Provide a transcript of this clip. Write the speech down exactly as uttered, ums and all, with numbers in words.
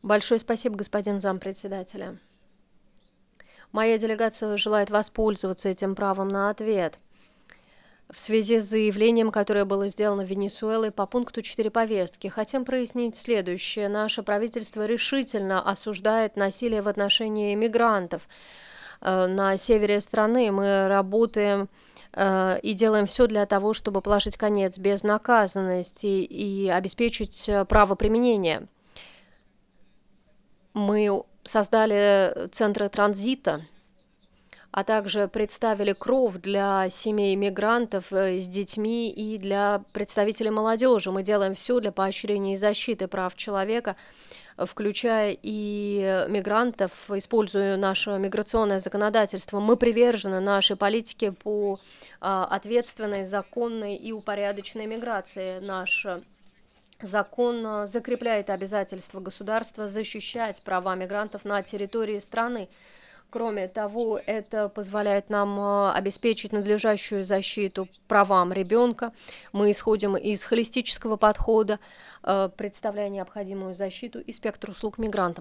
Большое спасибо, господин зампредседателя. Моя делегация желает воспользоваться этим правом на ответ в связи с заявлением, которое было сделано Венесуэлой по пункту четыре повестки. Хотим прояснить следующее. Наше правительство решительно осуждает насилие в отношении мигрантов. Э, На севере страны мы работаем э, и делаем все для того, чтобы положить конец безнаказанности и обеспечить э, право применения. Мы создали центры транзита, а также представили кров для семей мигрантов э, с детьми и для представителей молодежи. Мы делаем все для поощрения и защиты прав человека, э, включая и э, мигрантов, используя наше миграционное законодательство. Мы привержены нашей политике по а, ответственной, законной и упорядоченной миграции. Наш э, закон э, закрепляет обязательство государства защищать права мигрантов на территории страны. Кроме того, это позволяет нам э, обеспечить надлежащую защиту правам ребенка. Мы исходим из холистического подхода, э, представляя необходимую защиту и спектр услуг мигрантам.